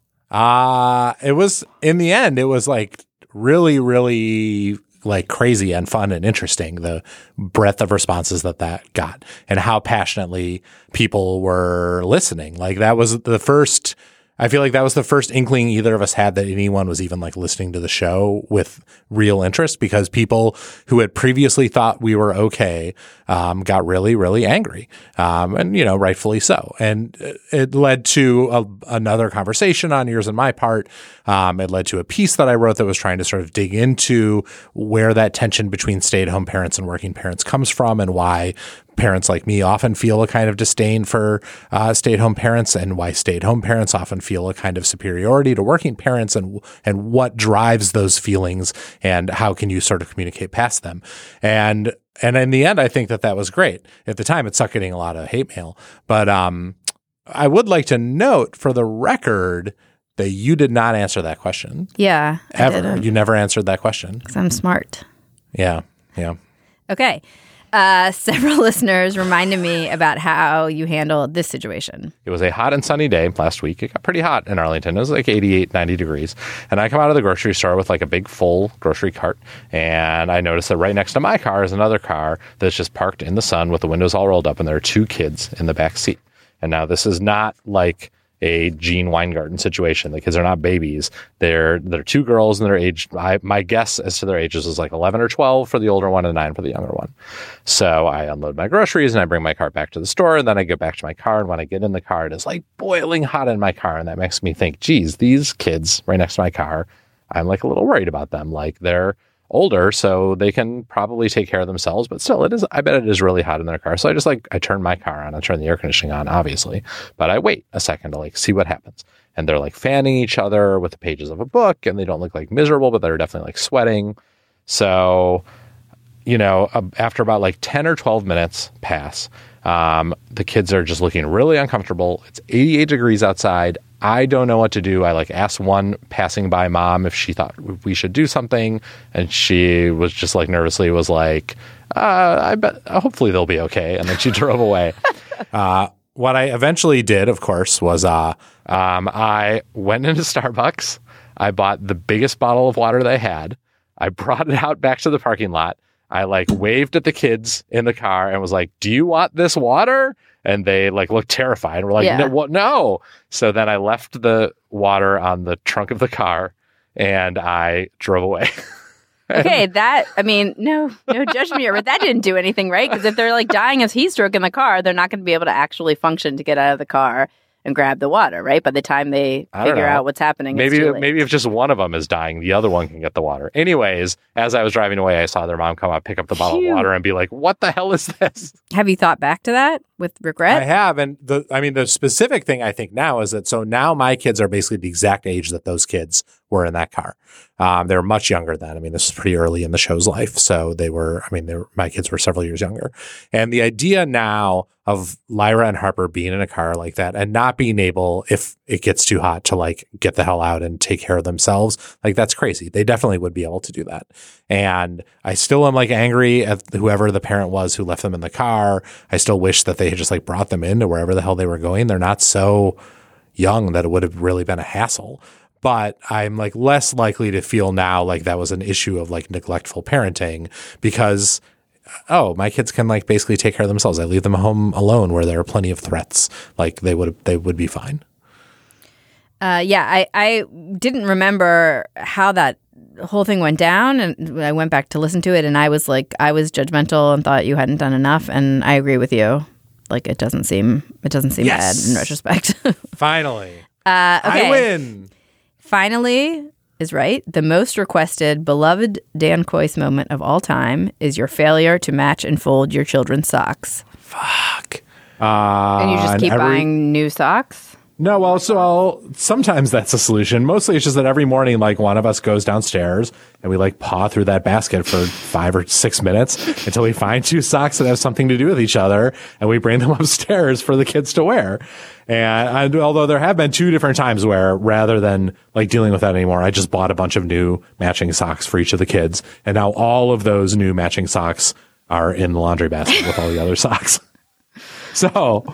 Uh, it was, in the end, it was like really, really like crazy and fun and interesting, the breadth of responses that that got and how passionately people were listening. Like that was the first, I feel like that was the first inkling either of us had that anyone was even like listening to the show with real interest, because people who had previously thought we were okay um, got really, really angry. Um, and, you know, rightfully so. And it led to a, another conversation on yours and my part. Um, it led to a piece that I wrote that was trying to sort of dig into where that tension between stay-at-home parents and working parents comes from, and why parents like me often feel a kind of disdain for uh, stay-at-home parents, and why stay-at-home parents often feel a kind of superiority to working parents, and and what drives those feelings, and how can you sort of communicate past them. And and in the end, I think that that was great. At the time, it sucked getting a lot of hate mail. But um, I would like to note for the record that you did not answer that question. Yeah. I Ever. didn't. You never answered that question. Because I'm smart. Yeah. Yeah. Okay. Uh, several listeners reminded me about how you handled this situation. It was a hot and sunny day last week. It got pretty hot in Arlington. It was like eighty-eight, ninety degrees. And I come out of the grocery store with like a big full grocery cart. And I noticed that right next to my car is another car that's just parked in the sun with the windows all rolled up. And there are two kids in the back seat. And now this is not like a Gene Weingarten situation. The kids are not babies. They're they're two girls, and their age, I, my guess as to their ages is like eleven or twelve for the older one and nine for the younger one. So I unload my groceries and I bring my cart back to the store, and then I get back to my car. And when I get in the car, it is like boiling hot in my car. And that makes me think, geez, these kids right next to my car, I'm like a little worried about them. Like they're older, so they can probably take care of themselves, but still it is, I bet it is really hot in their car. So I just like, I turn my car on, I turn the air conditioning on, obviously, but I wait a second to like see what happens. And they're like fanning each other with the pages of a book, and they don't look like miserable, but they're definitely like sweating. So, you know, uh, after about like ten or twelve minutes pass, um, the kids are just looking really uncomfortable. It's eighty-eight degrees outside. I don't know what to do. I like asked one passing by mom if she thought we should do something. And she was just like nervously was like, uh, I bet hopefully they'll be okay. And then she drove away. Uh, what I eventually did, of course, was uh, um, I went into Starbucks. I bought the biggest bottle of water they had. I brought it out back to the parking lot. I like waved at the kids in the car and was like, do you want this water? And they like looked terrified. We're like, Yeah. no, what? No. So then I left the water on the trunk of the car and I drove away. Okay, that, I mean, no, no judgment here, but that didn't do anything, right? Because if they're like dying of heat stroke in the car, they're not going to be able to actually function to get out of the car and grab the water, right? By the time they I don't figure know. out what's happening, Maybe it's too late. maybe if just one of them is dying, the other one can get the water. Anyways, as I was driving away, I saw their mom come up, pick up the bottle Phew. of water and be like, what the hell is this? Have you thought back to that with regret? I have. And the, I mean, the specific thing I think now is that, so now my kids are basically the exact age that those kids were in that car. Um, they were much younger then. I mean, this is pretty early in the show's life. So they were, I mean, they were, my kids were several years younger. And the idea now of Lyra and Harper being in a car like that and not being able, if it gets too hot, to like get the hell out and take care of themselves, like that's crazy. They definitely would be able to do that. And I still am like angry at whoever the parent was who left them in the car. I still wish that they had just like brought them into wherever the hell they were going. They're not so young that it would have really been a hassle. But I'm like less likely to feel now like that was an issue of like neglectful parenting because, oh, my kids can like basically take care of themselves. I leave them home alone where there are plenty of threats. Like they would they would be fine. Uh, yeah, I, I didn't remember how that whole thing went down, and I went back to listen to it, and I was like, I was judgmental and thought you hadn't done enough, and I agree with you. Like it doesn't seem it doesn't seem Yes. bad in retrospect. Finally, uh, okay. I win. Finally is right. The most requested, beloved Dan Coyce moment of all time is your failure to match and fold your children's socks. Fuck. Uh, And you just keep every- buying new socks? No, well, so I'll, sometimes that's a solution. Mostly it's just that every morning, like one of us goes downstairs and we like paw through that basket for five or six minutes until we find two socks that have something to do with each other, and we bring them upstairs for the kids to wear. And I, although there have been two different times where rather than like dealing with that anymore, I just bought a bunch of new matching socks for each of the kids. And now all of those new matching socks are in the laundry basket with all the other socks. So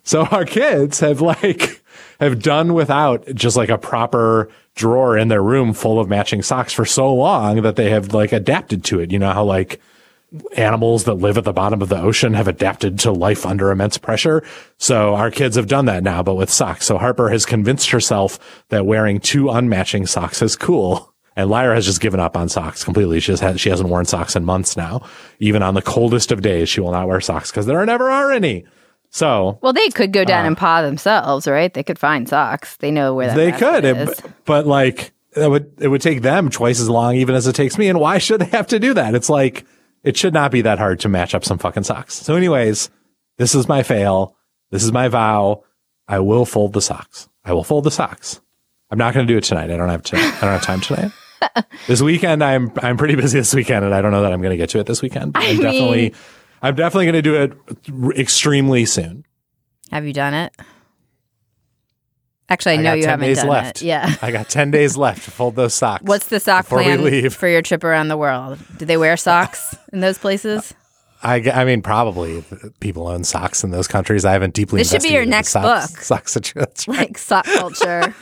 So our kids have like have done without just like a proper drawer in their room full of matching socks for so long that they have like adapted to it. You know how like animals that live at the bottom of the ocean have adapted to life under immense pressure. So our kids have done that now, but with socks. So Harper has convinced herself that wearing two unmatching socks is cool. And Lyra has just given up on socks completely. She just has, she hasn't worn socks in months now. Even on the coldest of days, she will not wear socks because there never are any. So, well, they could go down uh, and paw themselves, right? They could find socks. They know where that they basket could, is. it, but like it would it would take them twice as long, even as it takes me. And why should they have to do that? It's like it should not be that hard to match up some fucking socks. So, anyways, this is my fail. This is my vow. I will fold the socks. I will fold the socks. I'm not going to do it tonight. I don't have to. I don't have time tonight. This weekend, I'm I'm pretty busy this weekend, and I don't know that I'm going to get to it this weekend. But I I'm mean, definitely. I'm definitely going to do it extremely soon. Have you done it? Actually, I, I know got you ten haven't days done left. it. Yeah. I got ten days left to fold those socks. What's the sock before plan we leave. for your trip around the world? Do they wear socks in those places? I, I mean, probably people own socks in those countries. I haven't deeply This should be your investigated the next socks- book. Sock situation. Like sock culture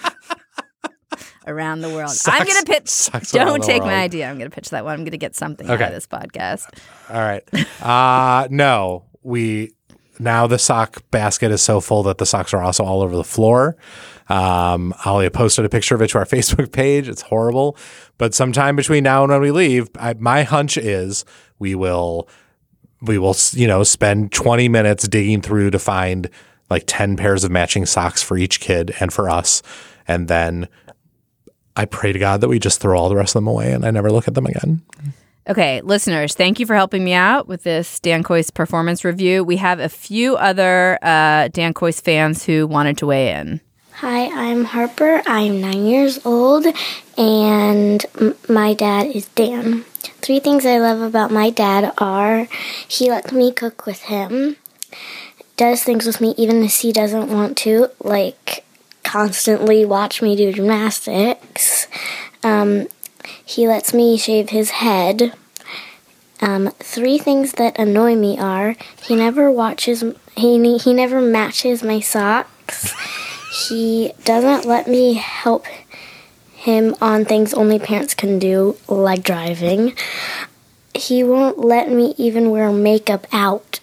around the world. Socks- I'm going to pitch. socks around Don't the take world. my idea. I'm going to pitch that one. I'm going to get something Okay. out of this podcast. All right. Uh, no, we now the sock basket is so full that the socks are also all over the floor. Um, Alia posted a picture of it to our Facebook page. It's horrible. But sometime between now and when we leave, I, my hunch is we will, we will, you know, spend twenty minutes digging through to find like ten pairs of matching socks for each kid and for us. And then I pray to God that we just throw all the rest of them away and I never look at them again. Okay, listeners, thank you for helping me out with this Dan Coyce performance review. We have a few other uh, Dan Coyce fans who wanted to weigh in. Hi, I'm Harper. I'm nine years old, and m- my dad is Dan. Three things I love about my dad are he lets me cook with him, does things with me even if he doesn't want to, like constantly watch me do gymnastics. Um, he lets me shave his head. Um, three things that annoy me are he never watches, he he never matches my socks. He doesn't let me help him on things only parents can do, like driving. He won't let me even wear makeup out.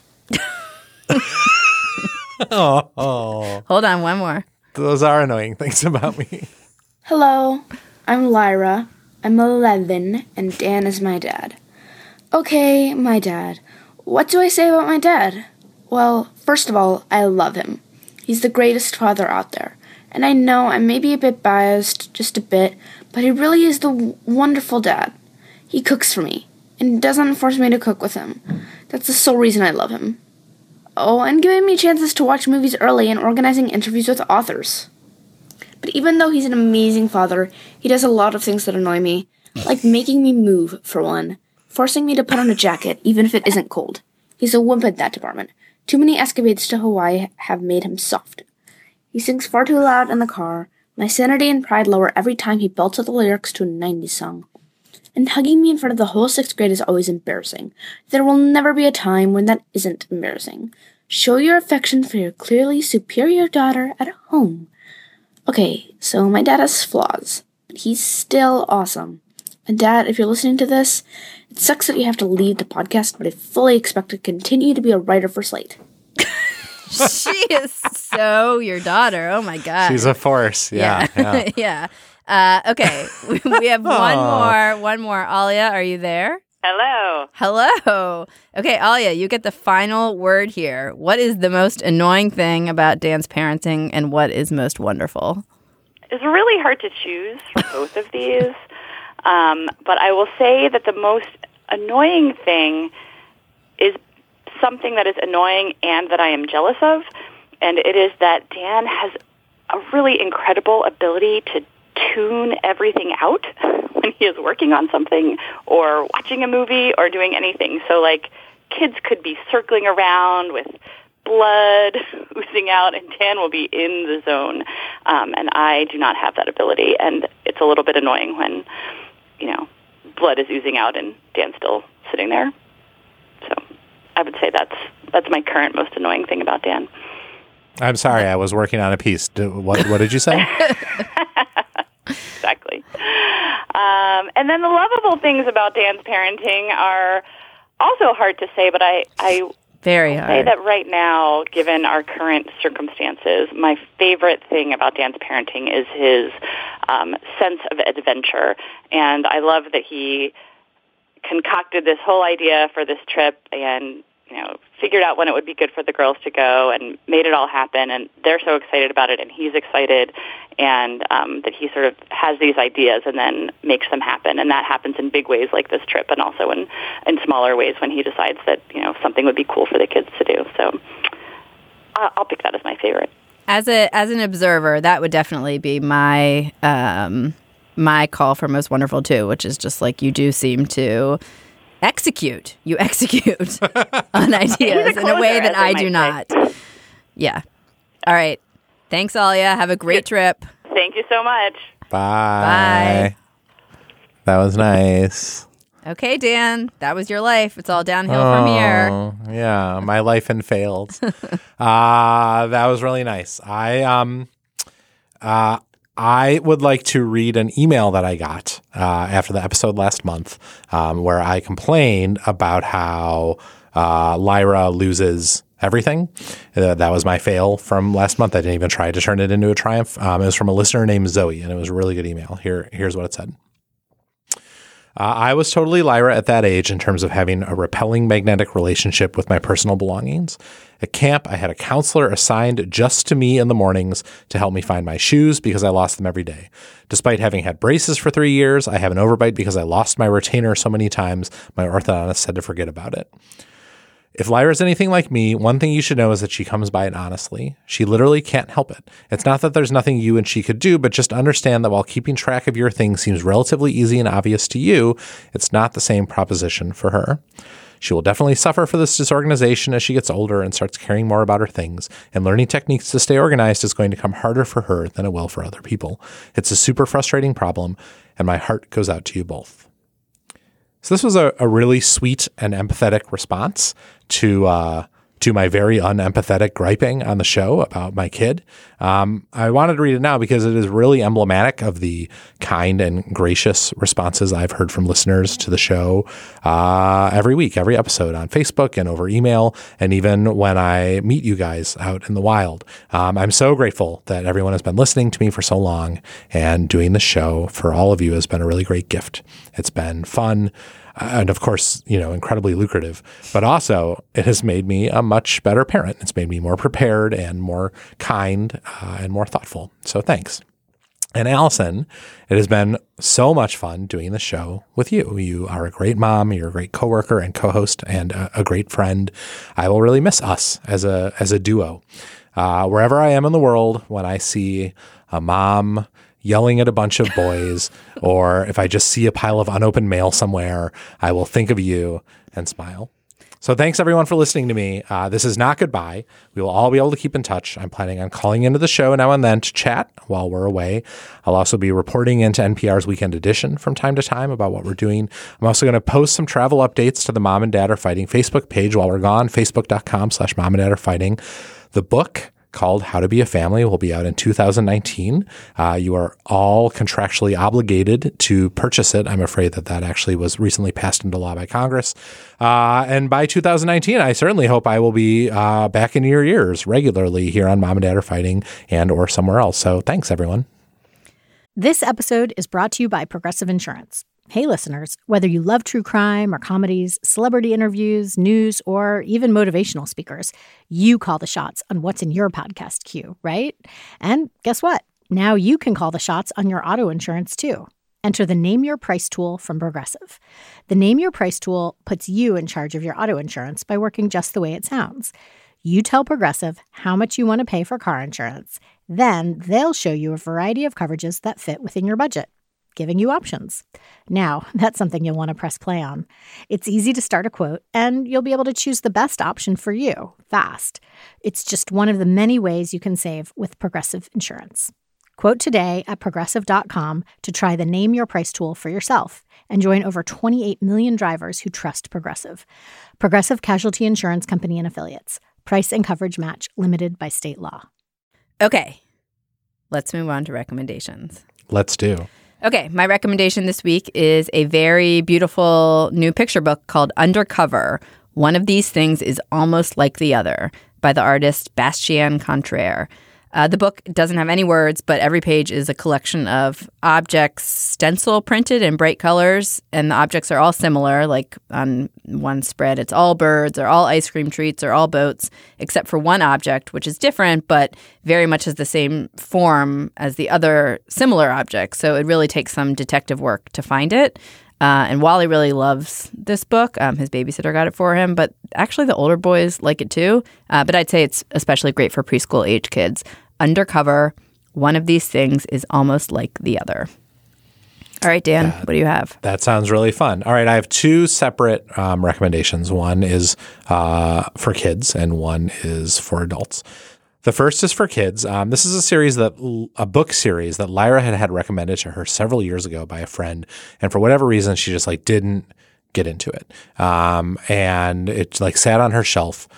Oh, oh, Hold on, one more. those are annoying things about me. Hello, I'm Lyra. I'm eleven, and Dan is my dad. Okay, my dad. What do I say about my dad? Well, first of all, I love him. He's the greatest father out there. And I know I may be a bit biased, just a bit, but he really is the w- wonderful dad. He cooks for me, and doesn't force me to cook with him. That's the sole reason I love him. Oh, and giving me chances to watch movies early and organizing interviews with authors. But even though he's an amazing father, he does a lot of things that annoy me, like making me move, for one, forcing me to put on a jacket even if it isn't cold. He's a wimp at that department. Too many escapades to Hawaii have made him soft. He sings far too loud in the car. My sanity and pride lower every time he belts out the lyrics to a nineties song. And hugging me in front of the whole sixth grade is always embarrassing. There will never be a time when that isn't embarrassing. Show your affection for your clearly superior daughter at home. Okay, so my dad has flaws, but he's still awesome. And Dad, if you're listening to this, it sucks that you have to leave the podcast, but I fully expect to continue to be a writer for Slate. She is so your daughter. Oh, my God. She's a force. Yeah. Yeah. yeah. Uh, okay, we, we have one more. One more. Alia, are you there? Hello. Hello. Okay, Alia, you get the final word here. What is the most annoying thing about Dan's parenting, and what is most wonderful? It's really hard to choose for both of these, um, but I will say that the most annoying thing is something that is annoying and that I am jealous of, and it is that Dan has a really incredible ability to tune everything out when he is working on something or watching a movie or doing anything. So, like, kids could be circling around with blood oozing out, and Dan will be in the zone. Um, and I do not have that ability, and it's a little bit annoying when, you know, blood is oozing out and Dan's still sitting there. So I would say that's that's my current most annoying thing about Dan. I'm sorry, I was working on a piece. What, what did you say? Exactly. Um, and then the lovable things about Dan's parenting are also hard to say, but I, I Very I'll hard. say that right now, given our current circumstances, my favorite thing about Dan's parenting is his um, sense of adventure. And I love that he concocted this whole idea for this trip and, you know, figured out when it would be good for the girls to go and made it all happen. And they're so excited about it, and he's excited, and um, that he sort of has these ideas and then makes them happen. And that happens in big ways like this trip, and also in, in smaller ways when he decides that, you know, something would be cool for the kids to do. So I'll, I'll pick that as my favorite. As a as an observer, that would definitely be my um, my call for most wonderful too, which is just like you do seem to execute. You execute on ideas a in a way closer, that as I they do might not. Yeah. All right. Thanks, Alia. Have a great trip. Thank you so much. Bye. Bye. That was nice. Okay, Dan, that was your life. It's all downhill from here. Oh, yeah, my life and failed. uh, that was really nice. I um, uh, I would like to read an email that I got uh, after the episode last month, um, where I complained about how uh, Lyra loses everything. Uh, that was my fail from last month. I didn't even try to turn it into a triumph. Um, it was from a listener named Zoe, and it was a really good email. Here, here's what it said. Uh, I was totally Lyra at that age in terms of having a repelling magnetic relationship with my personal belongings. At camp, I had a counselor assigned just to me in the mornings to help me find my shoes because I lost them every day. Despite having had braces for three years, I have an overbite because I lost my retainer so many times, my orthodontist said to forget about it. If Lyra's anything like me, one thing you should know is that she comes by it honestly. She literally can't help it. It's not that there's nothing you and she could do, but just understand that while keeping track of your things seems relatively easy and obvious to you, it's not the same proposition for her. She will definitely suffer for this disorganization as she gets older and starts caring more about her things, and learning techniques to stay organized is going to come harder for her than it will for other people. It's a super frustrating problem, and my heart goes out to you both. So this was a, a really sweet and empathetic response to uh, to my very unempathetic griping on the show about my kid. Um, I wanted to read it now because it is really emblematic of the kind and gracious responses I've heard from listeners to the show uh, every week, every episode on Facebook and over email, and even when I meet you guys out in the wild. Um, I'm so grateful that everyone has been listening to me for so long, and doing the show for all of you has been a really great gift. It's been fun. And of course, you know, incredibly lucrative, but also it has made me a much better parent. It's made me more prepared and more kind uh, and more thoughtful. So thanks. And Allison, it has been so much fun doing the show with you. You are a great mom. You're a great coworker and co-host and a, a great friend. I will really miss us as a, as a duo. Uh, wherever I am in the world, when I see a mom yelling at a bunch of boys, or if I just see a pile of unopened mail somewhere, I will think of you and smile. So thanks everyone for listening to me. Uh, this is not goodbye. We will all be able to keep in touch. I'm planning on calling into the show now and then to chat while we're away. I'll also be reporting into N P R's Weekend Edition from time to time about what we're doing. I'm also going to post some travel updates to the Mom and Dad Are Fighting Facebook page while we're gone, facebook.com slash mom and dad are fighting. The book called How to Be a Family will be out in two thousand nineteen. Uh, you are all contractually obligated to purchase it. I'm afraid that that actually was recently passed into law by Congress. Uh, and by two thousand nineteen, I certainly hope I will be uh, back in your ears regularly here on Mom and Dad Are Fighting and or somewhere else. So thanks, everyone. This episode is brought to you by Progressive Insurance. Hey, listeners, whether you love true crime or comedies, celebrity interviews, news, or even motivational speakers, you call the shots on what's in your podcast queue, right? And guess what? Now you can call the shots on your auto insurance, too. Enter the Name Your Price tool from Progressive. The Name Your Price tool puts you in charge of your auto insurance by working just the way it sounds. You tell Progressive how much you want to pay for car insurance. Then they'll show you a variety of coverages that fit within your budget, giving you options. Now, that's something you'll want to press play on. It's easy to start a quote, and you'll be able to choose the best option for you fast. It's just one of the many ways you can save with Progressive Insurance. Quote today at progressive dot com to try the Name Your Price tool for yourself and join over twenty-eight million drivers who trust Progressive. Progressive Casualty Insurance Company and Affiliates. Price and coverage match limited by state law. Okay, let's move on to recommendations. Let's do. Okay, my recommendation this week is a very beautiful new picture book called Undercover. One of These Things is Almost Like the Other by the artist Bastien Contraire. Uh, the book doesn't have any words, but every page is a collection of objects stencil printed in bright colors, and the objects are all similar. Like on one spread, it's all birds, or all ice cream treats, or all boats, except for one object, which is different, but very much has the same form as the other similar objects. So it really takes some detective work to find it. Uh, and Wally really loves this book. Um, his babysitter got it for him, but actually the older boys like it too. Uh, but I'd say it's especially great for preschool age kids. Undercover, One of These Things is Almost Like the Other. All right, Dan, that, what do you have? That sounds really fun. All right, I have two separate um, recommendations. One is uh, for kids and one is for adults. The first is for kids. Um, this is a series that a book series that Lyra had had recommended to her several years ago by a friend, and for whatever reason, she just like didn't get into it. Um, and it like sat on her shelf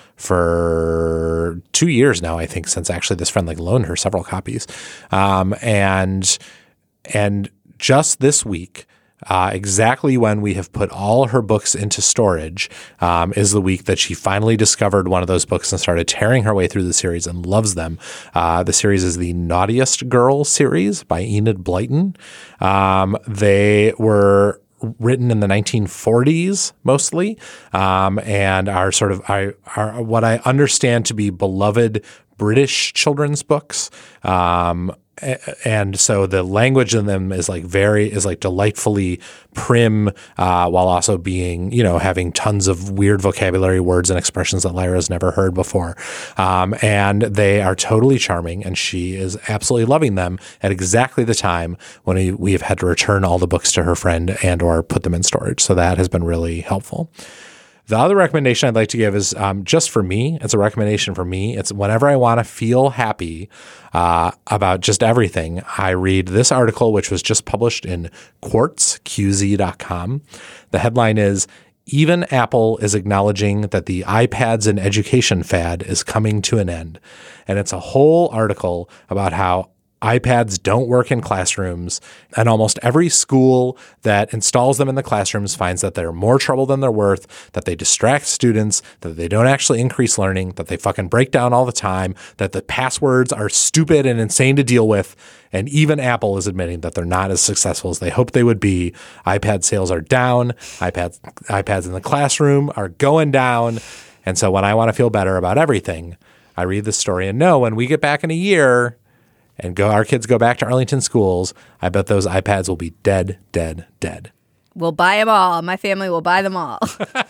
for two years now, I think, since actually this friend like loaned her several copies. Um, and and just this week, Uh, exactly when we have put all her books into storage um, is the week that she finally discovered one of those books and started tearing her way through the series and loves them. Uh, the series is the Naughtiest Girl series by Enid Blyton. Um, they were written in the nineteen forties mostly um, and are sort of are, are what I understand to be beloved British children's books. Um And so the language in them is like very is like delightfully prim, uh, while also being, you know, having tons of weird vocabulary words and expressions that Lyra's never heard before. Um, and they are totally charming, and she is absolutely loving them at exactly the time when we, we have had to return all the books to her friend and or put them in storage. So that has been really helpful. The other recommendation I'd like to give is um, just for me. It's a recommendation for me. It's whenever I want to feel happy uh, about just everything, I read this article, which was just published in quartz q z dot com. The headline is, "Even Apple is acknowledging that the iPads in education fad is coming to an end." And it's a whole article about how iPads don't work in classrooms, and almost every school that installs them in the classrooms finds that they're more trouble than they're worth, that they distract students, that they don't actually increase learning, that they fucking break down all the time, that the passwords are stupid and insane to deal with. And even Apple is admitting that they're not as successful as they hoped they would be. iPad sales are down. iPads, iPads in the classroom are going down. And so when I want to feel better about everything, I read this story and know when we get back in a year and go, our kids go back to Arlington schools, I bet those iPads will be dead, dead, dead. We'll buy them all. My family will buy them all.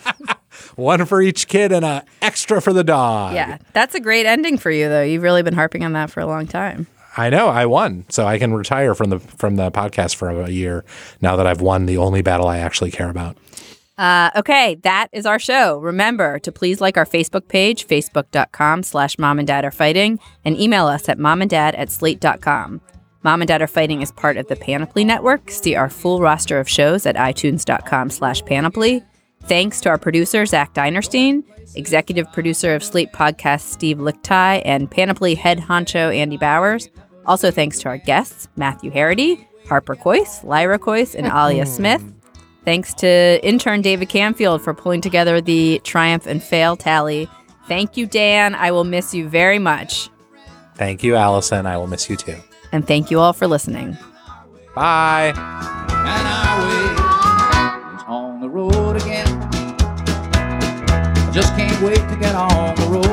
One for each kid and an extra for the dog. Yeah, that's a great ending for you, though. You've really been harping on that for a long time. I know. I won. So I can retire from the from the podcast for a year now that I've won the only battle I actually care about. Uh, okay, that is our show. Remember to please like our Facebook page, facebook.com slash mom and dad are fighting, and email us at momanddad at slate dot com. Mom and Dad Are Fighting is part of the Panoply Network. See our full roster of shows at itunes.com slash panoply. Thanks to our producer, Zach Dinerstein, executive producer of Slate Podcast, Steve Lichtai, and Panoply head honcho, Andy Bowers. Also thanks to our guests, Matthew Harity, Harper Coyce, Lyra Coyce, and Alia Smith. Thanks to intern David Camfield for pulling together the triumph and fail tally. Thank you, Dan. I will miss you very much. Thank you, Allison. I will miss you too. And thank you all for listening. Bye. And I was on the road again. I just can't wait to get on the road